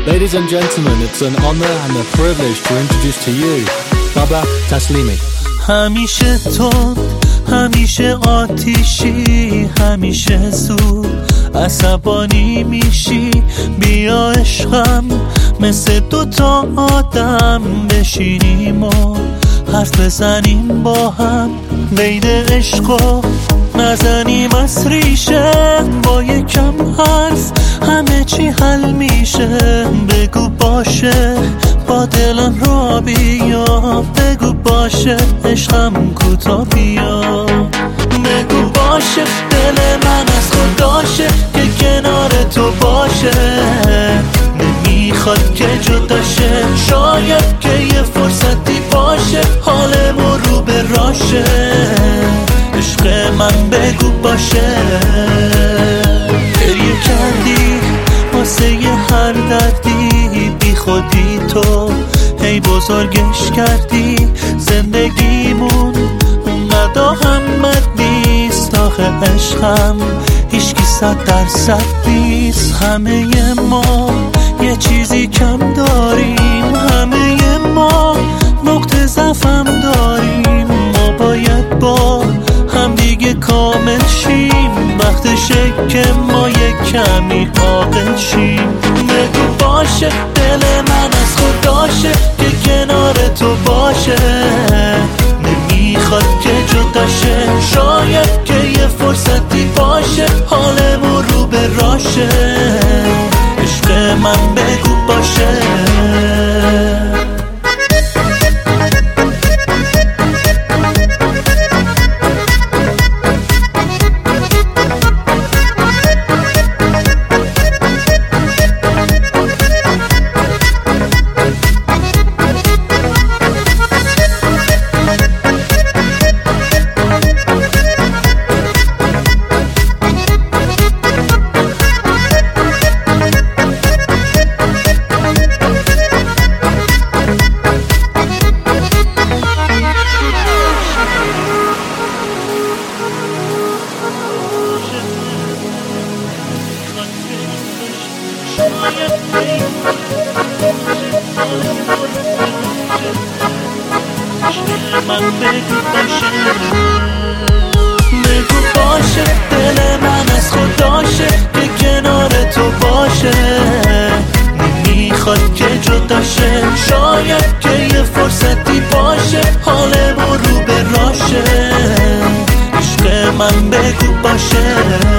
Ladies and gentlemen, it's an honor and a privilege to introduce to you Baba Taslimi. همیشه تند، همیشه آتیشی، همیشه زود عصبانی میشی. بیا عشقم مثل دوتا آدم بشینیم و حرف بزنیم با هم. بین عشق و نزنیم از ریشه، با یکم حرف همه چی حل میشه. بگو باشه با دلم را بیا، بگو باشه عشقم کوتا بیا. بگو باشه دل من از خداشه که کنار تو باشه. نمیخواد که جداشه، شاید که یه فرصتی باشه حالمون رو به راشه. عشق من بگو باشه. گریه کردی واسه یه هر دردی، بی خودی تو هی بزرگش کردی. زندگیمون اونقدر اهمیت نیست، آخه عشقم هیچکی 100% نیست. همه ما یه چیزی کم داریم، همه ما نقطه ضعفم داریم. ما باید با هم دیگه کامل شیم، وقتشه که ما یک کمی عاقل شیم. بگو باشه دل من از خداشه که کنار تو باشه. نمیخواد که جداشه، شاید که یه فرصتی باشه حالمون رو به راشه. عشق من بگو باشه. بگو باشه دل من از خداشه که کنار تو باشه. نمیخواد که جداشه، شاید که یه فرصتی باشه حالمون رو به راشه. عشق من بگو باشه.